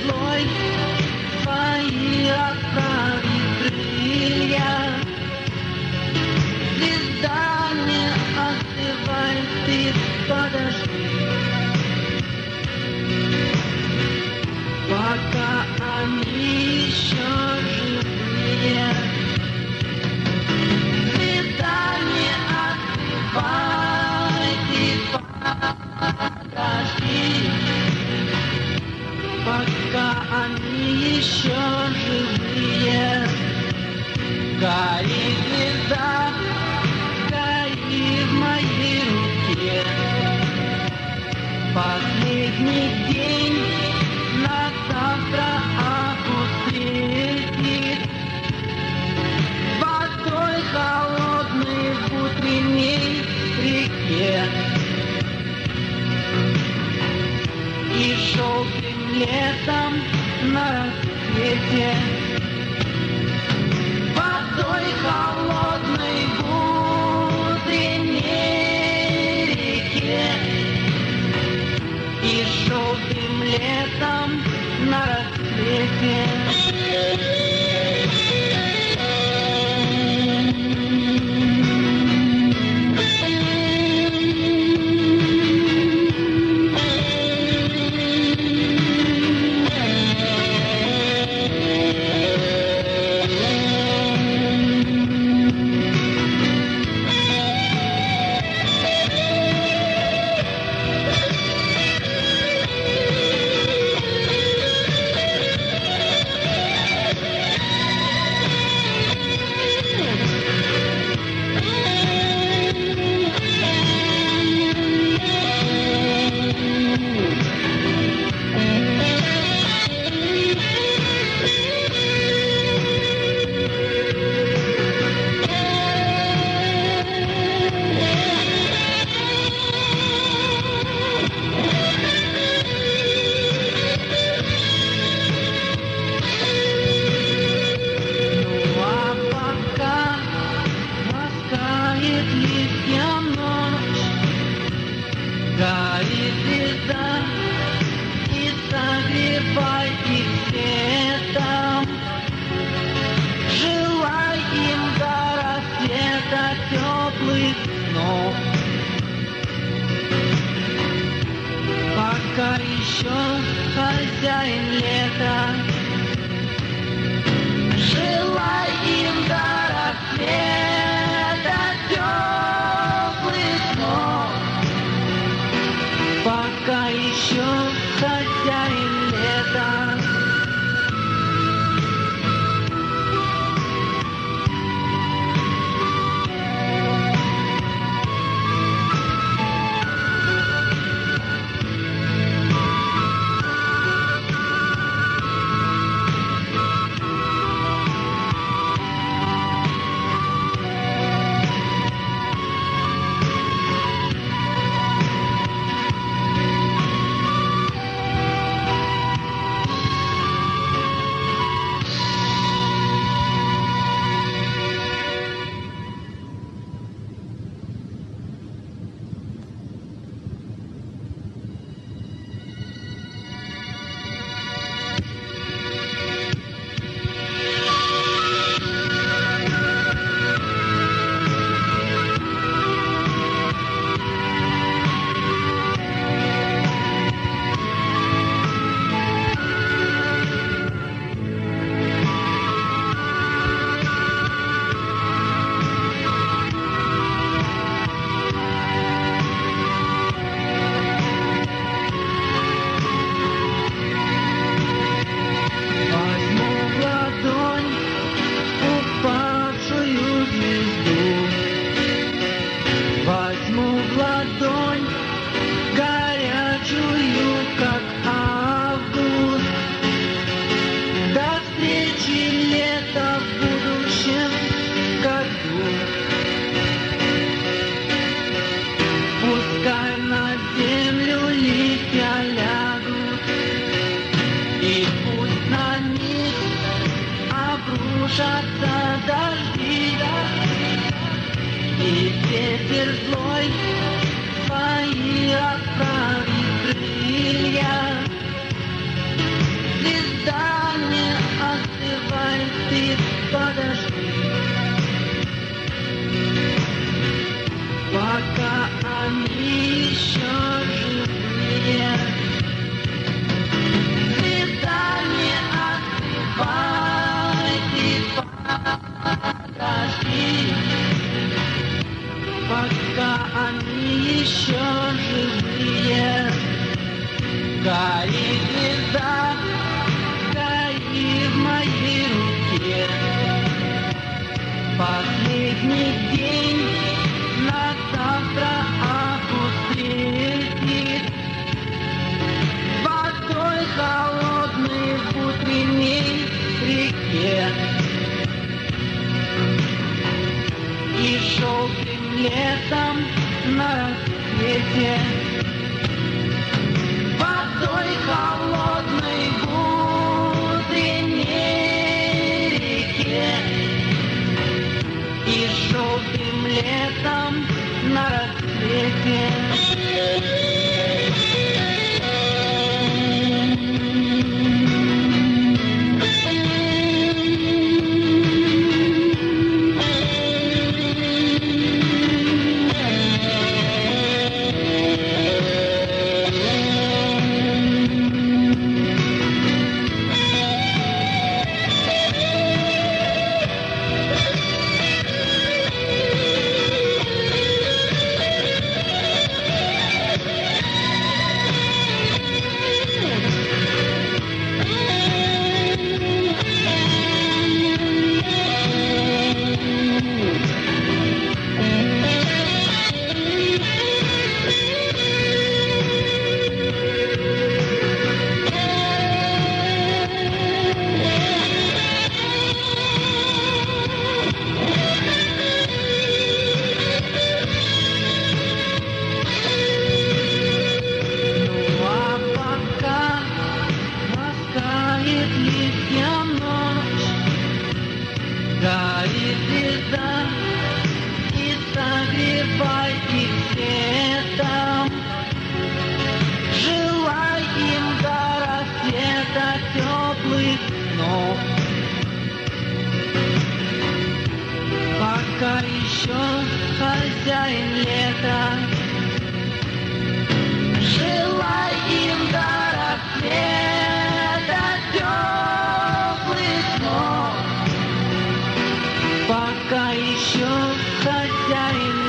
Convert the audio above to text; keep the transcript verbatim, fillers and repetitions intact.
злой свои отправит крылья. Звезда, не остывай, ты подожди, пока они еще живые. Звезда, не остывай, ты подожди, пока они еще живые. Гори, звезда, гори в моей руке. Последний день на завтра август светит водой холодной в утренней реке. И желтым летом на рассвете водой холодной в утренней реке. И желтым летом на рассвете. Горит звезда и согревай их светом. Желай им до рассвета теплых снов. Пока еще хозяин лета. Желай им до рассвета теплых снов. Пока еще хозяин лета. обрушатся дожди, и ветер злой свои отправит крылья. звезда, не остывай, ты подожди. Пока они еще живые. Звезда, не остывай, ты подожди. Пока они еще живые. Гори, звезда, гори в моей руке. Последний день на завтра опустеет водой холодной в утренней реке. И желтым летом на рассвете водой холодной в утренней реке. И желтым летом на рассвете. Гори, звезда, и согревай их светом. Желай им до рассвета теплых снов. Пока еще хозяин лета. Желай им до рассвета теплых снов. Пока еще хозяин